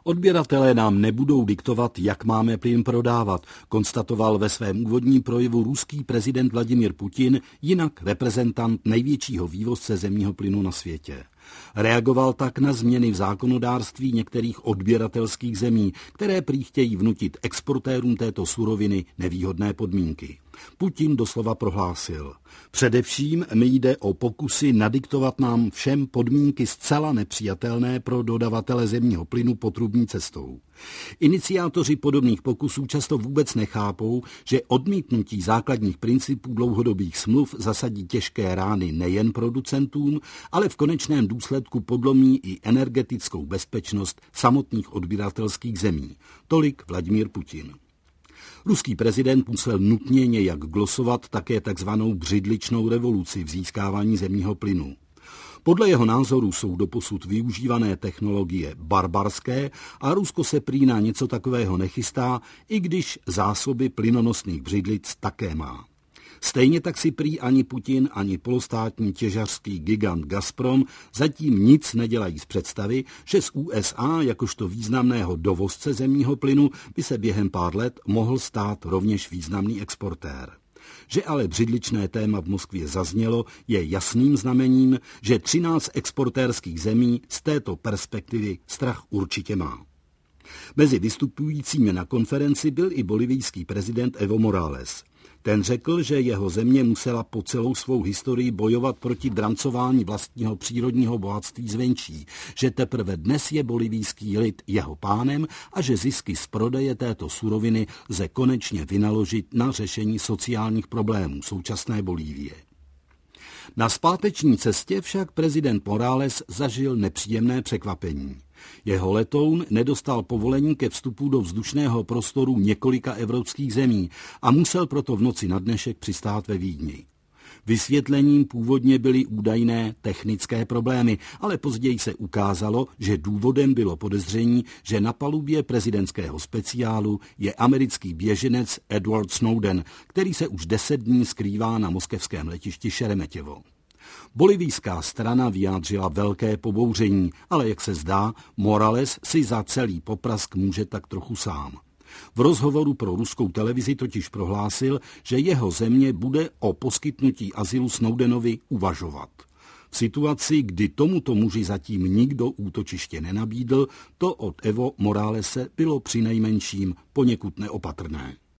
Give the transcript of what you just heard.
Odběratelé nám nebudou diktovat, jak máme plyn prodávat, konstatoval ve svém úvodním projevu ruský prezident Vladimír Putin, jinak reprezentant největšího vývozce zemního plynu na světě. Reagoval tak na změny v zákonodárství některých odběratelských zemí, které prý chtějí vnutit exportérům této suroviny nevýhodné podmínky. Putin doslova prohlásil: především mi jde o pokusy nadiktovat nám všem podmínky zcela nepřijatelné pro dodavatele zemního plynu potrubní cestou. Iniciátoři podobných pokusů často vůbec nechápou, že odmítnutí základních principů dlouhodobých smluv zasadí těžké rány nejen producentům, ale v konečném důsledku podlomí i energetickou bezpečnost samotných odběratelských zemí. Tolik Vladimír Putin. Ruský prezident musel nutně nějak glosovat také takzvanou břidličnou revoluci v získávání zemního plynu. Podle jeho názoru jsou doposud využívané technologie barbarské a Rusko se prý na něco takového nechystá, i když zásoby plynonosných břidlic také má. Stejně tak si prý ani Putin, ani polostátní těžařský gigant Gazprom zatím nic nedělají z představy, že z USA jakožto významného dovozce zemního plynu by se během pár let mohl stát rovněž významný exportér. Že ale břidličné téma v Moskvě zaznělo, je jasným znamením, že 13 exportérských zemí z této perspektivy strach určitě má. Mezi vystupujícími na konferenci byl i bolivijský prezident Evo Morales. Ten řekl, že jeho země musela po celou svou historii bojovat proti drancování vlastního přírodního bohatství zvenčí, že teprve dnes je bolivijský lid jeho pánem a že zisky z prodeje této suroviny lze konečně vynaložit na řešení sociálních problémů současné Bolívie. Na zpáteční cestě však prezident Morales zažil nepříjemné překvapení. Jeho letoun nedostal povolení ke vstupu do vzdušného prostoru několika evropských zemí a musel proto v noci na dnešek přistát ve Vídni. Vysvětlením původně byly údajné technické problémy, ale později se ukázalo, že důvodem bylo podezření, že na palubě prezidentského speciálu je americký běženec Edward Snowden, který se už 10 dní skrývá na moskevském letišti Šeremetěvo. Bolivijská strana vyjádřila velké pobouření, ale jak se zdá, Morales si za celý poprask může tak trochu sám. V rozhovoru pro ruskou televizi totiž prohlásil, že jeho země bude o poskytnutí azylu Snowdenovi uvažovat. V situaci, kdy tomuto muži zatím nikdo útočiště nenabídl, to od Evo Moralese bylo přinejmenším poněkud neopatrné.